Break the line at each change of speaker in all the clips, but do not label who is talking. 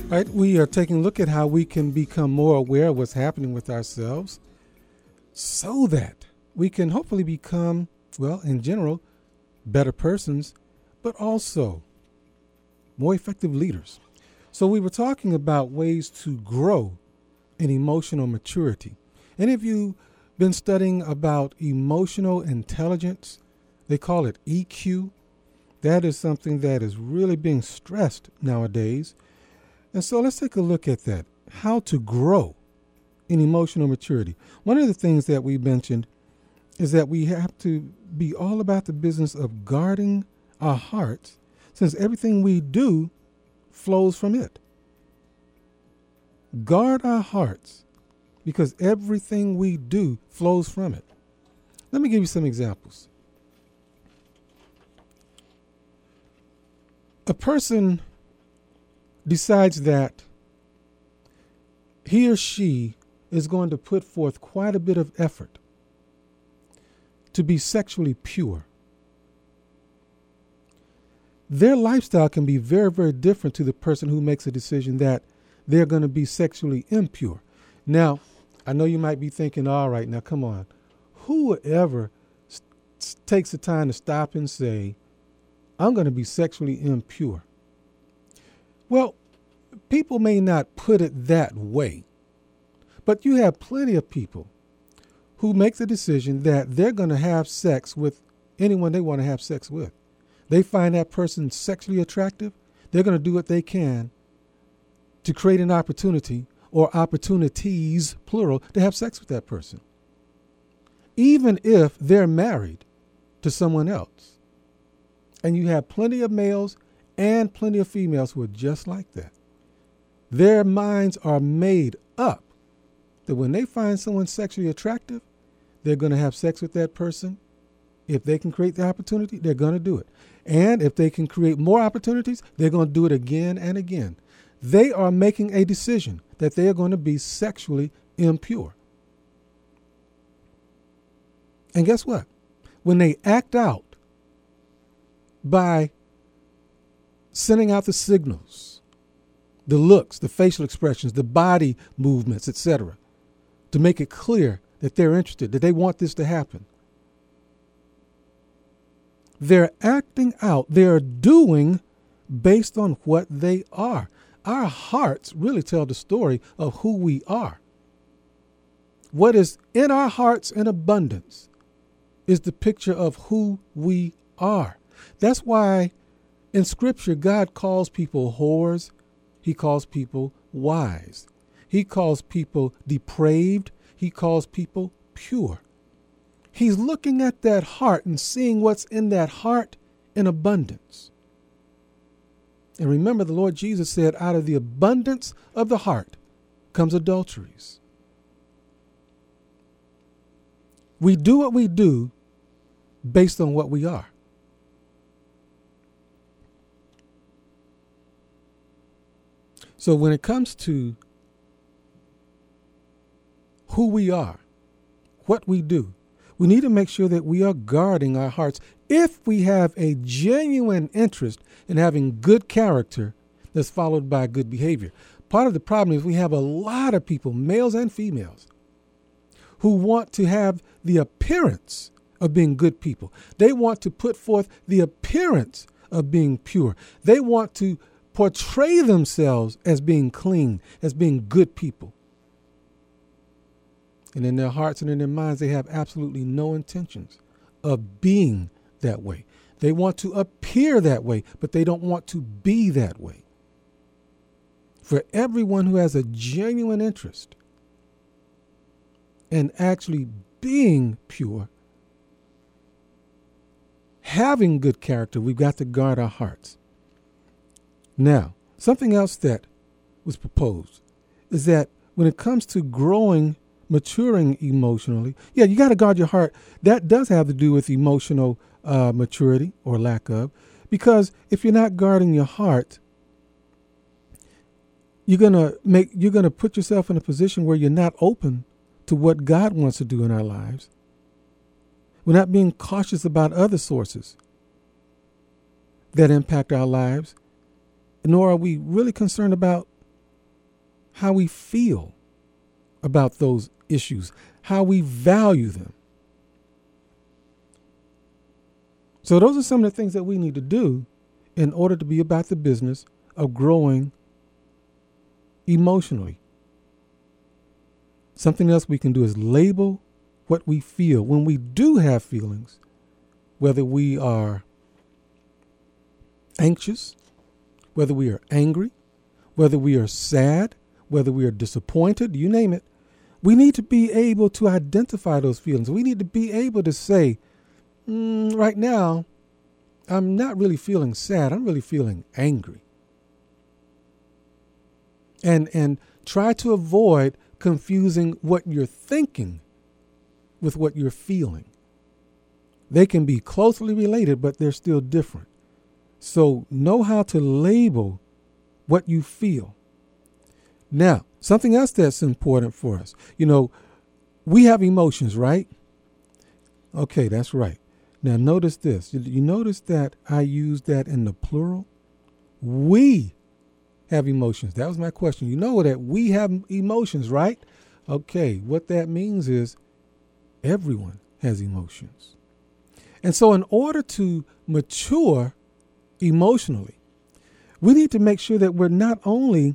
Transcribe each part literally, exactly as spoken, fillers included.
Right, we are taking a look at how we can become more aware of what's happening with ourselves so that we can hopefully become, well, in general, better persons, but also more effective leaders. So we were talking about ways to grow in emotional maturity. Any of you been studying about emotional intelligence? They call it E Q. That is something that is really being stressed nowadays. And so let's take a look at that, how to grow in emotional maturity. One of the things that we mentioned is that we have to be all about the business of guarding our hearts, since everything we do flows from it. Guard our hearts, because everything we do flows from it. Let me give you some examples. A person decides that he or she is going to put forth quite a bit of effort to be sexually pure. Their lifestyle can be very, very different to the person who makes a decision that they're going to be sexually impure. Now, I know you might be thinking, all right, now come on. Who would ever s- takes the time to stop and say, I'm going to be sexually impure? Well, people may not put it that way, but you have plenty of people who make the decision that they're going to have sex with anyone they want to have sex with. They find that person sexually attractive. They're going to do what they can to create an opportunity, or opportunities, plural, to have sex with that person, even if they're married to someone else. And you have plenty of males and plenty of females who are just like that. Their minds are made up that when they find someone sexually attractive, they're going to have sex with that person. If they can create the opportunity, they're going to do it. And if they can create more opportunities, they're going to do it again and again. They are making a decision that they are going to be sexually impure. And guess what? When they act out by sending out the signals, the looks, the facial expressions, the body movements, et cetera, to make it clear that they're interested, that they want this to happen, they're acting out, they're doing based on what they are. Our hearts really tell the story of who we are. What is in our hearts in abundance is the picture of who we are. That's why in Scripture, God calls people whores. He calls people wise. He calls people depraved. He calls people pure. He's looking at that heart and seeing what's in that heart in abundance. And remember, the Lord Jesus said, out of the abundance of the heart comes adulteries. We do what we do based on what we are. So when it comes to who we are, what we do, we need to make sure that we are guarding our hearts if we have a genuine interest in having good character that's followed by good behavior. Part of the problem is we have a lot of people, males and females, who want to have the appearance of being good people. They want to put forth the appearance of being pure. They want to portray themselves as being clean, as being good people. And in their hearts and in their minds, they have absolutely no intentions of being that way. They want to appear that way, but they don't want to be that way. For everyone who has a genuine interest in actually being pure, having good character, we've got to guard our hearts. Now, something else that was proposed is that when it comes to growing, maturing emotionally, yeah, you got to guard your heart. That does have to do with emotional uh, maturity or lack of, because if you're not guarding your heart, you're gonna make you're gonna put yourself in a position where you're not open to what God wants to do in our lives. We're not being cautious about other sources that impact our lives, nor are we really concerned about how we feel about those issues, how we value them. So those are some of the things that we need to do in order to be about the business of growing emotionally. Something else we can do is label what we feel. When we do have feelings, whether we are anxious, whether we are angry, whether we are sad, whether we are disappointed, you name it, we need to be able to identify those feelings. We need to be able to say, mm, right now, I'm not really feeling sad. I'm really feeling angry. And, and try to avoid confusing what you're thinking with what you're feeling. They can be closely related, but they're still different. So know how to label what you feel. Now, something else that's important for us. You know, we have emotions, right? Okay, that's right. Now, notice this. You notice that I used that in the plural? We have emotions. That was my question. You know that we have emotions, right? Okay, what that means is everyone has emotions. And so in order to mature emotionally, we need to make sure that we're not only,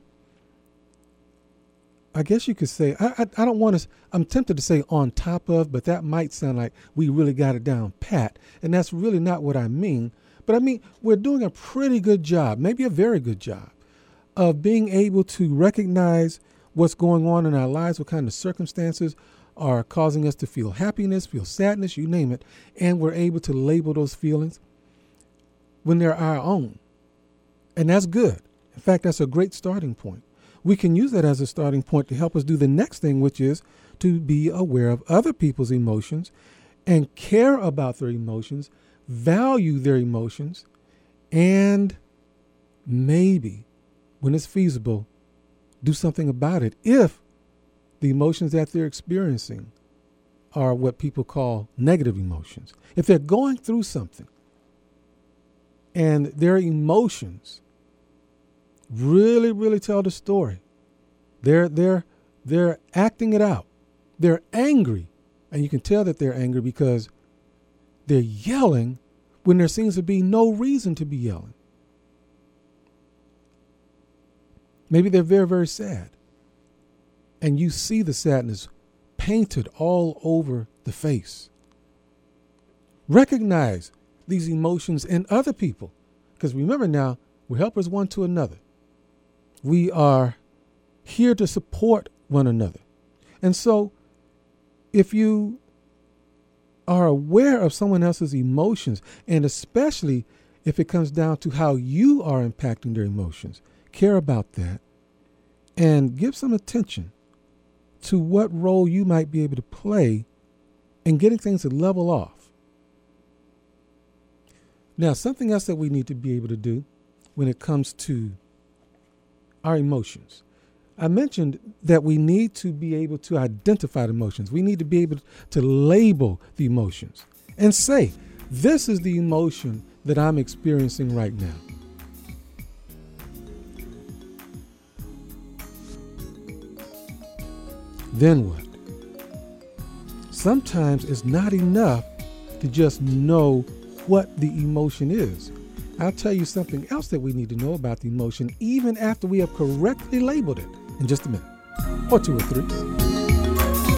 I guess you could say, I, I, I don't want to, I'm tempted to say on top of, but that might sound like we really got it down pat. And that's really not what I mean. But I mean, we're doing a pretty good job, maybe a very good job, of being able to recognize what's going on in our lives, what kind of circumstances are causing us to feel happiness, feel sadness, you name it. And we're able to label those feelings when they're our own. And that's good. In fact, that's a great starting point. We can use that as a starting point to help us do the next thing, which is to be aware of other people's emotions and care about their emotions, value their emotions, and maybe, when it's feasible, do something about it if the emotions that they're experiencing are what people call negative emotions. If they're going through something and their emotions really, really tell the story, they're they're they're acting it out. They're angry, and you can tell that they're angry because they're yelling when there seems to be no reason to be yelling. Maybe they're very, very sad, and you see the sadness painted all over the face. Recognize these emotions in other people, because remember now, we're helpers one to another. We are here to support one another. And so if you are aware of someone else's emotions, and especially if it comes down to how you are impacting their emotions, care about that and give some attention to what role you might be able to play in getting things to level off. Now, something else that we need to be able to do when it comes to our emotions. I mentioned that we need to be able to identify the emotions. We need to be able to label the emotions and say, this is the emotion that I'm experiencing right now. Then what? Sometimes it's not enough to just know what the emotion is. I'll tell you something else that we need to know about the emotion even after we have correctly labeled it in just a minute, or two or three.